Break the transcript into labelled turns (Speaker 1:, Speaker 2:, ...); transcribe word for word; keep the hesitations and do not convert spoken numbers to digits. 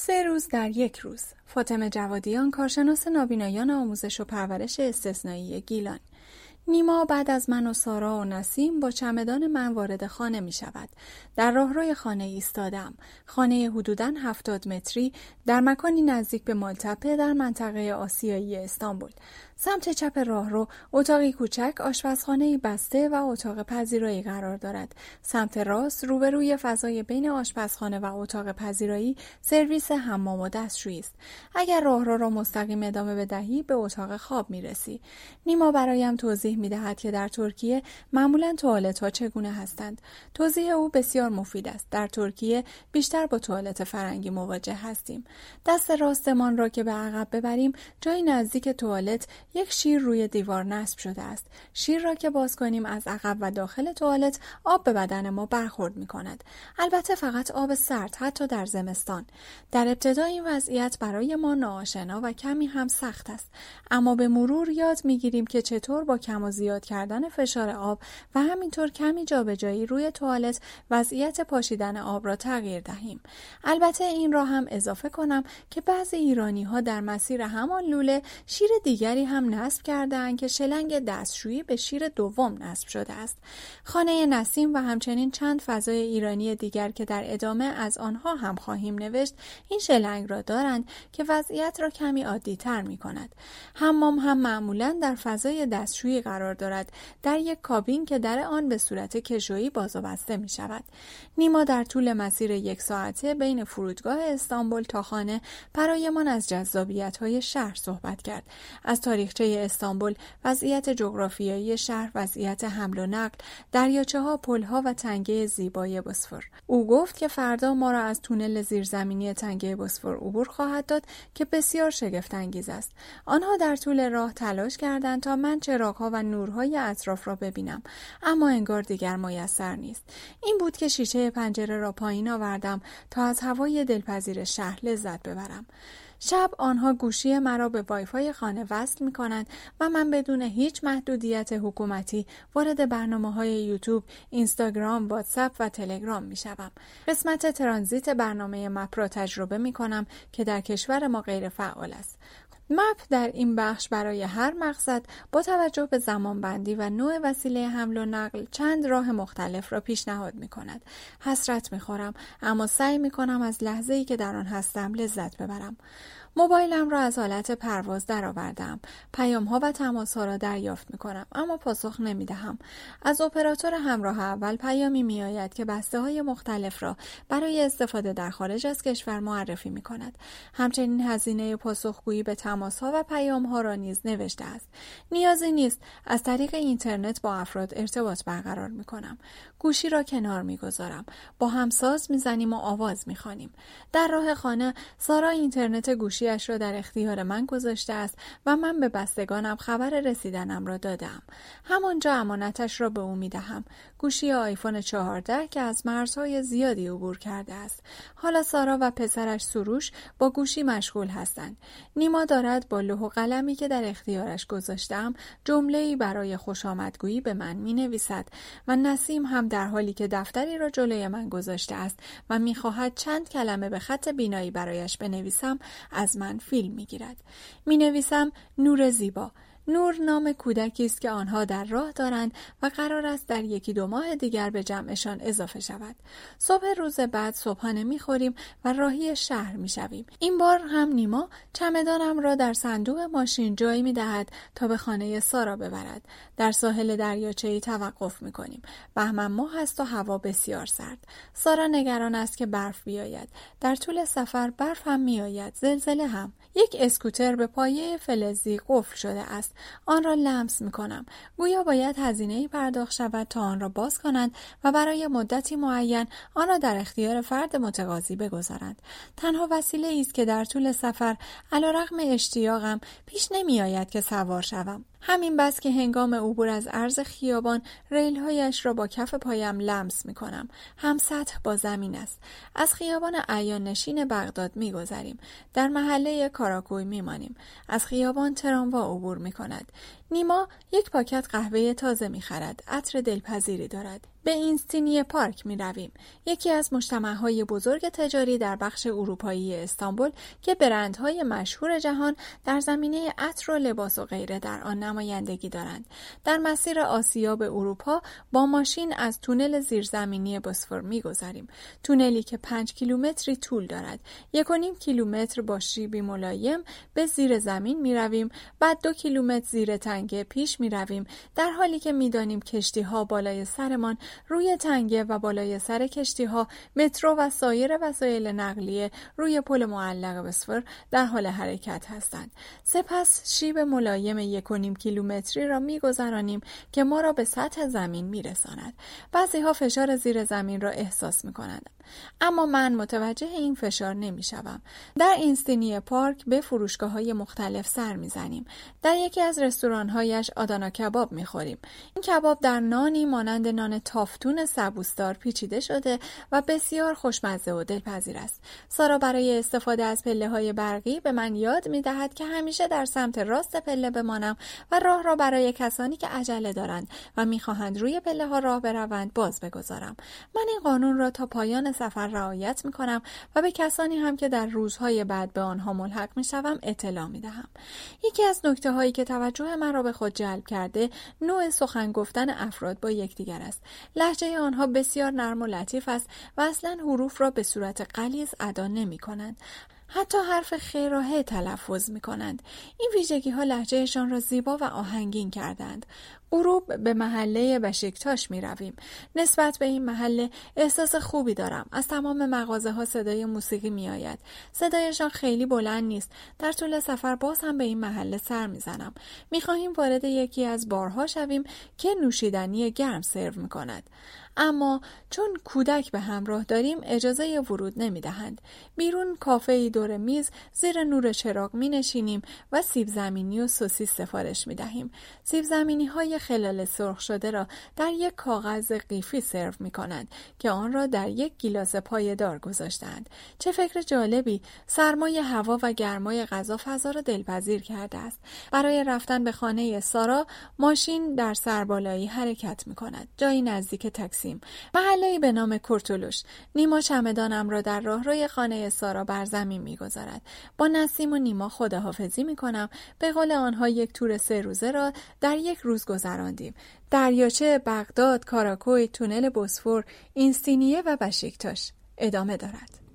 Speaker 1: سه روز در یک روز. فاطمه جوادیان، کارشناس نابینایان آموزش و پرورش استثنایی گیلان. نیما بعد از من و سارا و نسیم با چمدان من وارد خانه می شود. در راهروی خانه ایستادم. خانه حدوداً هفتاد متری در مکانی نزدیک به مالتپه در منطقه آسیایی استانبول. سمت چپ راهرو اتاقی کوچک، آشپزخانه‌ای بسته و اتاق پذیرایی قرار دارد. سمت راست روبروی فضای بین آشپزخانه و اتاق پذیرایی سرویس حمام و دستشویی است. اگر راهرو را مستقیم ادامه بدهی به اتاق خواب می‌رسی. نیما برایم توضیح می‌دهد که در ترکیه معمولاً توالت‌ها چگونه هستند. توضیح او بسیار مفید است. در ترکیه بیشتر با توالت فرنگی مواجه هستیم. دست راستمان را که به عقب ببریم، جای نزدیک توالت یک شیر روی دیوار نصب شده است. شیر را که باز کنیم از عقب و داخل توالت آب به بدن ما برخورد می کند. البته فقط آب سرد، حتی در زمستان. در ابتدا این وضعیت برای ما ناآشنا و کمی هم سخت است. اما به مرور یاد می گیریم که چطور با کم و زیاد کردن فشار آب و همینطور کمی جابجایی روی توالت وضعیت پاشیدن آب را تغییر دهیم. البته این را هم اضافه کنم که بعضی ایرانی ها در مسیر همان لوله شیر دیگری هم نصب کرده‌اند که شلنگ دستشویی به شیر دوم نصب شده است. خانه نسیم و همچنین چند فضای ایرانی دیگر که در ادامه از آنها هم خواهیم نوشت این شلنگ را دارند که وضعیت را کمی عادی تر می کند. حمام هم معمولاً در فضای دستشویی قرار دارد، در یک کابین که در آن به صورت کشویی باز و بسته می شود. نیما در طول مسیر یک ساعته بین فرودگاه استانبول تا خانه برایمان از جذابیت‌های شهر صحبت کرد. از تاریخچه استانبول، وضعیت جغرافیایی شهر، وضعیت حمل و نقل، دریاچه‌ها، پل‌ها و تنگه زیبای بوسفور. او گفت که فردا ما را از تونل زیرزمینی تنگه بوسفور عبور خواهد داد که بسیار شگفت‌انگیز است. آنها در طول راه تلاش کردند تا من چراغ‌ها و نورهای اطراف را ببینم، اما انگار دیگر میسر نیست. این بود که شیشه پنجره را پایین آوردم تا از هوای دلپذیر شهر لذت ببرم. شب آنها گوشی مرا به وایفای خانه وصل می کنند و من بدون هیچ محدودیت حکومتی وارد برنامه‌های یوتیوب، اینستاگرام، واتساپ و تلگرام می شوم. قسمت ترانزیت برنامه مپ را تجربه می کنم که در کشور ما غیر فعال است. مپ در این بخش برای هر مقصد با توجه به زمانبندی و نوع وسیله حمل و نقل چند راه مختلف را پیشنهاد می کند. حسرت می خورم، اما سعی می کنم از لحظه‌ای که در آن هستم لذت ببرم. موبایلم را از حالت پرواز درآوردم. پیام‌ها و تماس‌ها را دریافت می‌کنم، اما پاسخ نمی‌دهم. از اپراتور همراه اول پیامی می‌آید که بسته‌های مختلف را برای استفاده در خارج از کشور معرفی می‌کند. همچنین هزینه پاسخگویی به تماس‌ها و پیام‌ها را نیز نوشته است. نیازی نیست، از طریق اینترنت با افراد ارتباط برقرار می‌کنم. گوشی را کنار می‌گذارم. با هم ساز می‌زنیم و آواز می‌خوانیم. در راه خانه سارا اینترنت گوشی اش را در اختیار من گذاشته است و من به بستگانم خبر رسیدنم را دادم. همانجا امانتش را به او می دهم. گوشی آیفون چهارده که از مرزهای زیادی عبور کرده است. حالا سارا و پسرش سروش با گوشی مشغول هستند. نیما دارد با لوح و قلمی که در اختیارش گذاشتم جمله‌ای برای خوشامدگویی به من می نویسد و نسیم هم در حالی که دفتری را جلوی من گذاشته است و می خواهد چند کلمه به خط بینایی برایش بنویسم از من فیلم میگیرد. می نویسم نور زیبا. نور نام کودکی است که آنها در راه دارند و قرار است در یکی دو ماه دیگر به جمعشان اضافه شود. صبح روز بعد صبحانه میخوریم و راهی شهر میشویم. این بار هم نیما چمدانم را در صندوق ماشین جای میدهد تا به خانه سارا ببرد. در ساحل دریاچه‌ای توقف میکنیم. بهمن ماه است و هوا بسیار سرد. سارا نگران است که برف بیاید. در طول سفر برف هم میآید، زلزله هم. یک اسکوتر به پایه فلزی قفل شده است. آن را لمس می‌کنم. گویا باید هزینه‌ای پرداخت شود تا آن را باز کنند و برای مدتی معین آن را در اختیار فرد متقاضی بگذارند. تنها وسیله است که در طول سفر علیرغم اشتیاقم پیش نمی‌آید که سوار شوم. همین بس که هنگام عبور از عرض خیابان ریل‌هایش را با کف پایم لمس می‌کنم. هم سطح با زمین است. از خیابان عیان نشین بغداد می‌گذریم. در محله کاراکوی می‌مانیم. از خیابان تراموا عبور می‌کند. نیما یک پاکت قهوه تازه می‌خرد. عطر دلپذیری دارد. به اینستینیه پارک می رویم. یکی از مجتمع‌های بزرگ تجاری در بخش اروپایی استانبول که برندهای مشهور جهان در زمینه عطر و لباس و غیره در آن نمایندگی دارند. در مسیر آسیا به اروپا با ماشین از تونل زیرزمینی بوسفور می گذاریم. تونلی که پنج کیلومتری طول دارد. یک و نیم کیلومتر با شیبی ملایم به زیر زمین می رویم. بعد دو کیلومتر زیر تنگه پیش می رویم. در حالی که می دانیم کشتی ها بالای سرمان روی تنگه و بالای سر کشتی ها مترو و سایر وسایل نقلیه روی پل معلق بوسفور در حال حرکت هستند. سپس شیب ملایم یک و نیم کیلومتری را می گذرانیم که ما را به سطح زمین می رساند. بعضی ها فشار زیر زمین را احساس می کنند. اما من متوجه این فشار نمی شوم. در اینستینیه پارک به فروشگاه های مختلف سر می زنیم. در یکی از رستوران هایش آدانا کباب می خوریم. این کباب در نانی مانند نان تافتون سبوسدار پیچیده شده و بسیار خوشمزه و دلپذیر است. سارا برای استفاده از پله های برقی به من یاد می دهد که همیشه در سمت راست پله بمانم و راه را برای کسانی که عجله دارند و می خواهند روی پله ها راه بروند باز بگذارم. من این قانون را تا پایان سفر رعایت می کنم و به کسانی هم که در روزهای بعد به آنها ملحق می شوم اطلاع می دهم. یکی از نکته هایی که توجه من را به خود جلب کرده نوع سخن گفتن افراد با یکدیگر است. لهجه آنها بسیار نرم و لطیف است و اصلا حروف را به صورت غلیظ ادا نمی کنند. حتی حرف خ را ه تلفظ می کنند. این ویژگی ها لهجهشان را زیبا و آهنگین کردند. غروب به محله بشیکتاش می رویم. نسبت به این محله احساس خوبی دارم. از تمام مغازه ها صدای موسیقی می آید. صدایشان خیلی بلند نیست. در طول سفر باز هم به این محله سر می زنم. می خواهیم وارد یکی از بارها شویم که نوشیدنی گرم سرو می کند. اما چون کودک به همراه داریم اجازه ورود نمی دهند. بیرون کافه‌ای دور میز زیر نور چراغ می نشینیم و سیب زمینی و سوسیس سفارش می دهیم. سیب زمینی های خلال سرخ شده را در یک کاغذ قیفی سرو می کنند که آن را در یک گیلاس پایه‌دار گذاشتند. چه فکر جالبی! سرمای هوا و گرمای غذا فضا را دلپذیر کرده است. برای رفتن به خانه سارا ماشین در سربالایی حرکت می کند. جایی نزدیک تاکسی محله‌ای به نام کورتولوش. نیما چمدانم را در راهروی خانه سارا بر زمین می‌گذارد. با نسیم و نیما خداحافظی می‌کنم. به قول آنها یک تور سه روزه را در یک روز گذراندیم. دریاچه بغداد، کاراکوی، تونل بوسفور، اینستینیه و بشیکتاش. ادامه دارد.